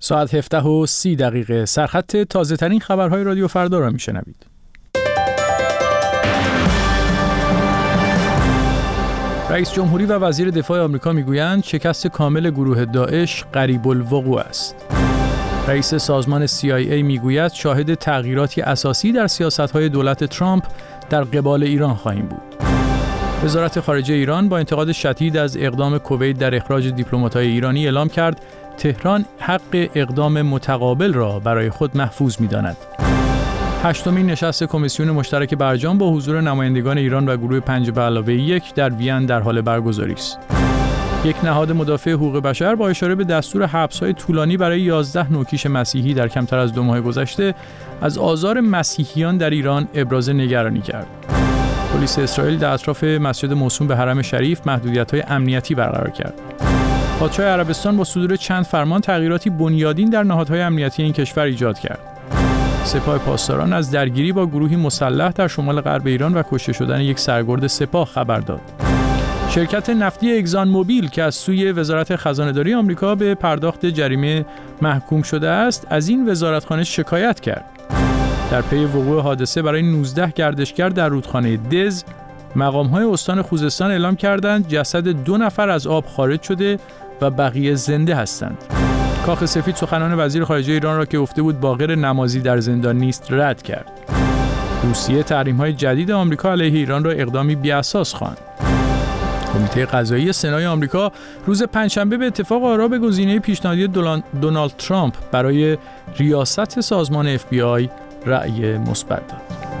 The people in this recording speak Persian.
ساعت 17:30 سرخط تازه ترین خبرهای رادیو فردا را میشنوید. رئیس جمهوری و وزیر دفاع آمریکا میگویند شکست کامل گروه داعش قریب الوقوع است. رئیس سازمان CIA میگوید شاهد تغییراتی اساسی در سیاست‌های دولت ترامپ در قبال ایران خواهیم بود. وزارت خارجه ایران با انتقاد شدید از اقدام کویت در اخراج دیپلمات‌های ایرانی اعلام کرد تهران حق اقدام متقابل را برای خود محفوظ می‌داند. هشتمین نشست کمیسیون مشترک برجام با حضور نمایندگان ایران و گروه 5+1 در وین در حال برگزاری است. یک نهاد مدافع حقوق بشر با اشاره به دستور حبس‌های طولانی برای 11 نوکیش مسیحی در کمتر از 2 ماه گذشته از آزار مسیحیان در ایران ابراز نگرانی کرد. پلیس اسرائیل در اطراف مسجد موسوم به حرم شریف محدودیت‌های امنیتی برقرار کرد. پادشاه عربستان با صدور چند فرمان تغییراتی بنیادین در نهادهای امنیتی این کشور ایجاد کرد. سپاه پاسداران از درگیری با گروهی مسلح در شمال غرب ایران و کشته شدن یک سرگرد سپاه خبر داد. شرکت نفتی اگزان موبیل که از سوی وزارت خزانه‌داری آمریکا به پرداخت جریمه محکوم شده است، از این وزارتخانه شکایت کرد. در پی وقوع حادثه برای 19 گردشگر در رودخانه دز، مقام‌های استان خوزستان اعلام کردند جسد 2 نفر از آب خارج شده و بقیه زنده هستند. کاخ سفید سخنان وزیر خارجه ایران را که گفته بود باقر نمازی در زندان نیست رد کرد. روسیه تحریم‌های جدید آمریکا علیه ایران را اقدامی بی‌اساس خواند. کمیته قضایی سنای آمریکا روز پنجشنبه به اتفاق آرا به گزینه پیشنهادی دونالد ترامپ برای ریاست سازمان FBI رأی مثبت داد.